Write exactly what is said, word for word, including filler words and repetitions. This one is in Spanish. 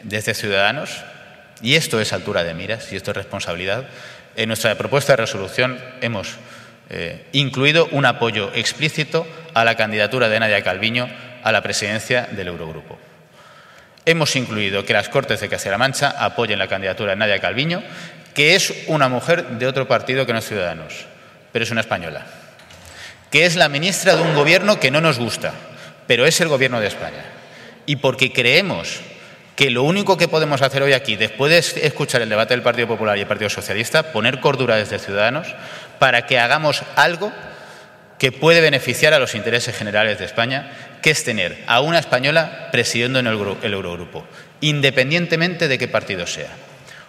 desde Ciudadanos, y esto es altura de miras y esto es responsabilidad, en nuestra propuesta de resolución hemos eh, incluido un apoyo explícito a la candidatura de Nadia Calviño a la presidencia del Eurogrupo. Hemos incluido que las Cortes de Castilla-La Mancha apoyen la candidatura de Nadia Calviño, que es una mujer de otro partido que no es Ciudadanos, pero es una española, que es la ministra de un gobierno que no nos gusta, pero es el Gobierno de España. Y porque creemos que lo único que podemos hacer hoy aquí, después de escuchar el debate del Partido Popular y el Partido Socialista, poner cordura desde Ciudadanos para que hagamos algo que puede beneficiar a los intereses generales de España, que es tener a una española presidiendo en el Eurogrupo, independientemente de qué partido sea.